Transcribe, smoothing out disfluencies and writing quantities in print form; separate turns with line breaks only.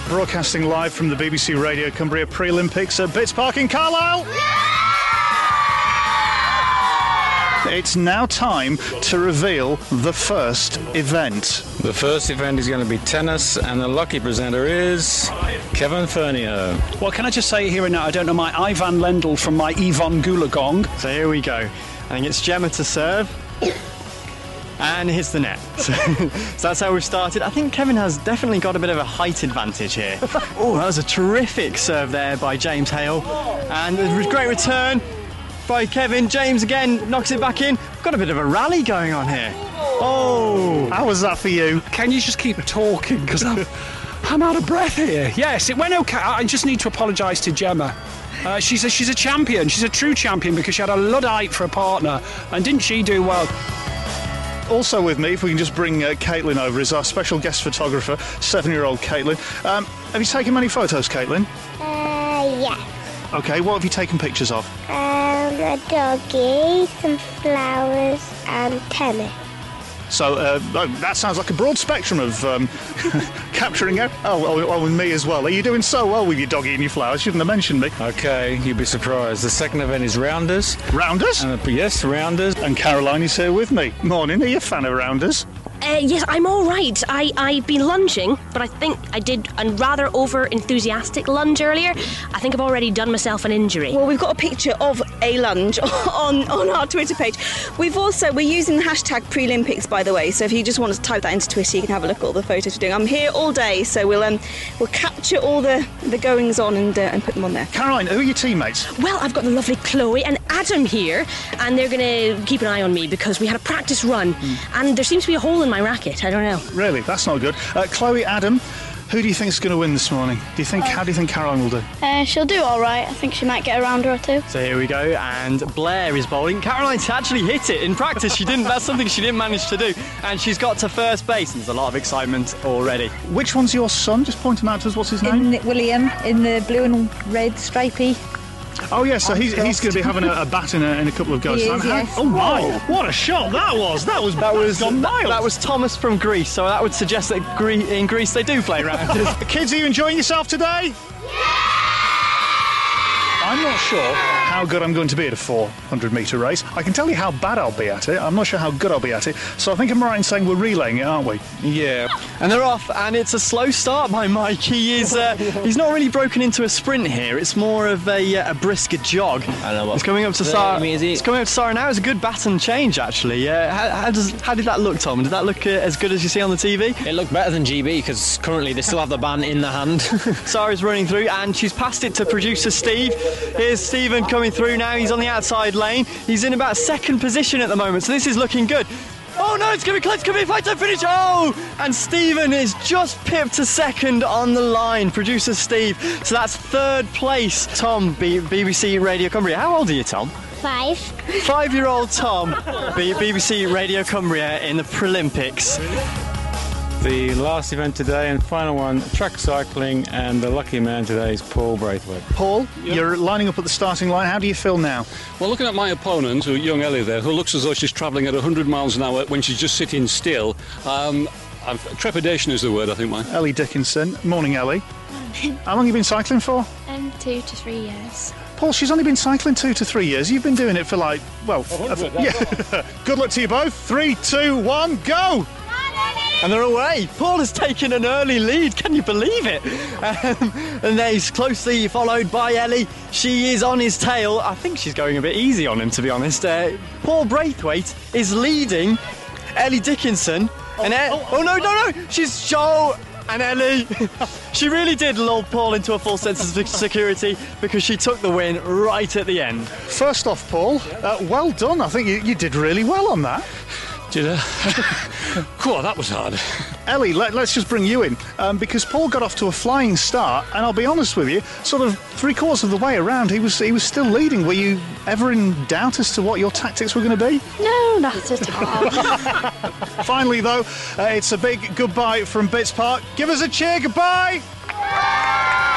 Broadcasting live from the BBC Radio Cumbria Pre-Olympics at Bits Park in Carlisle. It's now time to reveal the first event.
The first event is going to be tennis, and the lucky presenter is Kevin Fernier.
Well, can I just say here and now, I don't know my Ivan Lendl from my Yvonne Goolagong.
So here we go. I think it's Gemma to serve. And hits the net. So that's how we've started. I think Kevin has definitely got a bit of a height advantage here. Oh, that was a terrific serve there by James Hale. And a great return by Kevin. James again knocks it back in. We've got a bit of a rally going on here. Oh!
How was that for you?
Can you just keep talking? Because I'm out of breath here. Yes, it went okay. I just need to apologise to Gemma. She's a champion. She's a true champion because she had a Luddite for a partner. And didn't she do well?
Also with me, if we can just bring Caitlin over, is our special guest photographer, 7-year-old Caitlin. Have you taken many photos, Caitlin?
Yeah.
OK, what have you taken pictures of?
A doggy, some flowers and tennis.
So that sounds like a broad spectrum of capturing it. Oh, and me as well. Are you doing so well with your doggy and your flowers? Shouldn't have mentioned me.
OK, you'll be surprised. The second event is rounders.
Rounders?
Yes, rounders.
And Caroline is here with me. Morning, are you a fan of rounders?
Yes, I'm all right. I've been lunging, but I think I did a rather over-enthusiastic lunge earlier. I think I've already done myself an injury.
Well, we've got a picture of a lunge on our Twitter page. We're using the hashtag Pre-Olympics, by the way, so if you just want to type that into Twitter, you can have a look at all the photos we're doing. I'm here all day, so we'll capture all the goings-on and put them on there.
Caroline, who are your teammates?
Well, I've got the lovely Chloe and Adam here, and they're going to keep an eye on me because we had a practice run, and there seems to be a hole in my racket. I don't know.
Really? That's not good. Chloe, Adam, who do you think's going to win this morning? How do you think Caroline will do?
She'll do all right. I think she might get a rounder or two.
So here we go, and Blair is bowling. Caroline's actually hit it in practice. That's something she didn't manage to do, and she's got to first base, and there's a lot of excitement already.
Which one's your son? Just point him out to us. What's his name?
William, in the blue and red stripy.
Oh, yeah, so he's going to be having a bat in a couple of goes.
Yes.
Oh, my! What a shot that was! That was gone miles.
That was Thomas from Greece, so that would suggest that in Greece they do play rounders.
Kids, are you enjoying yourself today? I'm not sure how good I'm going to be at a 400-metre race. I can tell you how bad I'll be at it. I'm not sure how good I'll be at it. So I think I'm right in saying we're relaying it, aren't we?
Yeah. And they're off, and it's a slow start by Mike. He's not really broken into a sprint here. It's more of a brisker jog.
I know what.
It's coming up to Sarah. It's coming up to Sarah now. It's a good baton change, actually. How did that look, Tom? Did that look as good as you see on the TV?
It looked better than GB because currently they still have the ban in the hand.
Sarah's running through, and she's passed it to producer Steve. Here's Stephen coming through now. He's on the outside lane. He's in about second position at the moment, so this is looking good. Oh no, it's going to be close, it's going to be a fight to finish. Oh! And Stephen is just pipped to second on the line, producer Steve. So that's third place. Tom, BBC Radio Cumbria. How old are you, Tom?
5.
5-year-old Tom, BBC Radio Cumbria in the Pre-Olympics.
The last event today and final one, track cycling, and the lucky man today is Paul Braithwaite.
Paul, you're lining up at the starting line. How do you feel now?
Well, looking at my opponent, young Ellie there, who looks as though she's travelling at 100 miles an hour when she's just sitting still, trepidation is the word, I think, mine.
Ellie Dickinson. Morning, Ellie. How long have you been cycling for?
2 to 3 years.
Paul, she's only been cycling 2 to 3 years. You've been doing it for yeah. Good luck to you both. 3, 2, 1, go!
And they're away. Paul has taken an early lead. Can you believe it? And then he's closely followed by Ellie. She is on his tail. I think she's going a bit easy on him, to be honest. Paul Braithwaite is leading Ellie Dickinson. Oh, no. She's Joe and Ellie. She really did lull Paul into a false sense of security because she took the win right at the end.
First off, Paul, well done. I think you did really well on that.
Did I? Cool, that was hard.
Ellie, let's just bring you in, because Paul got off to a flying start, and I'll be honest with you, sort of 3/4 of the way around, he was still leading. Were you ever in doubt as to what your tactics were going to be?
No, not at all.
Finally, though, it's a big goodbye from Bits Park. Give us a cheer, goodbye!